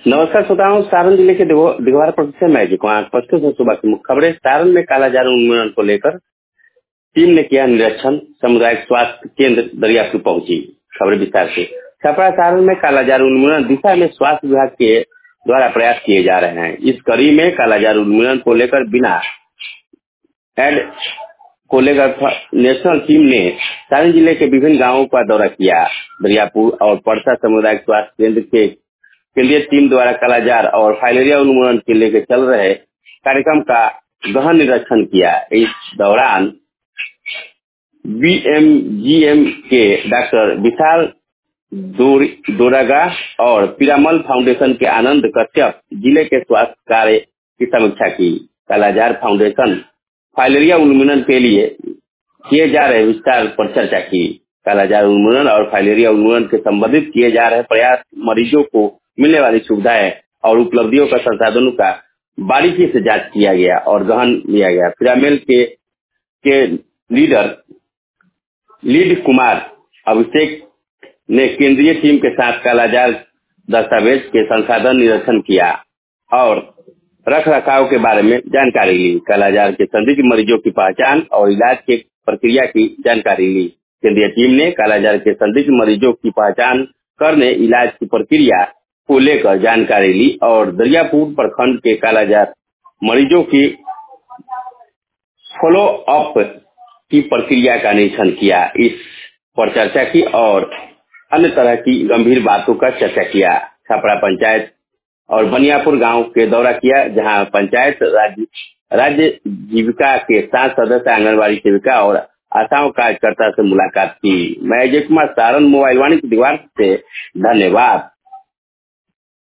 नमस्कार श्रोताओं, सारण जिले के दिघवारा प्रखंड से मैं जी कुमार पश्चिम से सुबह की मुख्य खबरें। सारण में कालाजार उन्मूलन को लेकर टीम ने किया निरीक्षण, सामुदायिक स्वास्थ्य केंद्र दरियापुर पहुंची। खबरें विस्तार से। छपरा सारण में कालाजार उन्मूलन दिशा में स्वास्थ्य विभाग के द्वारा प्रयास किए जा रहे हैं। इस कड़ी में कालाजार उन्मूलन को लेकर बिना एड को लेकर नेशनल टीम ने सारण जिले के विभिन्न गांवों का दौरा किया। दरियापुर और परसा सामुदायिक स्वास्थ्य केंद्र के केंद्रीय टीम द्वारा कालाजार और फाइलेरिया उन्मूलन के लेकर चल रहे कार्यक्रम का गहन निरीक्षण किया। इस दौरान बीएमजीएम के डॉक्टर विशाल दोरागा और पिरामल फाउंडेशन के आनंद कश्यप जिले के स्वास्थ्य कार्य की समीक्षा की। कालाजार फाउंडेशन फाइलेरिया उन्मूलन के लिए किए जा रहे विस्तार पर चर्चा की। कालाजार उन्मूलन और फाइलेरिया उन्मूलन के संबंधित किए जा रहे प्रयास, मरीजों को मिलने वाली सुविधाएं और उपलब्धियों का संसाधनों का बारीकी से जांच किया गया और गहन लिया गया। पिरामिल के लीड कुमार अभिषेक ने केंद्रीय टीम के साथ कालाजार दस्तावेज के संसाधन निरीक्षण किया और रख रखाव के बारे में जानकारी ली। कालाजार के संदिग्ध मरीजों की पहचान और इलाज की प्रक्रिया की जानकारी ली। केंद्रीय टीम ने कालाजार के संदिग्ध मरीजों की पहचान करने, इलाज की प्रक्रिया को लेकर जानकारी ली और दरियापुर प्रखंड के कालाजार मरीजों की फॉलो अप की प्रक्रिया का निरीक्षण किया। इस पर चर्चा की और अन्य तरह की गंभीर बातों का चर्चा किया। छपरा पंचायत और बनियापुर गांव के दौरा किया, जहां पंचायत राज्य जीविका के 7 सदस्य आंगनबाड़ी सेविका और आशाओं कार्यकर्ता से मुलाकात की। मैं अजय कुमार, सारण मोबाइल वाणी दिघवारा से, धन्यवाद।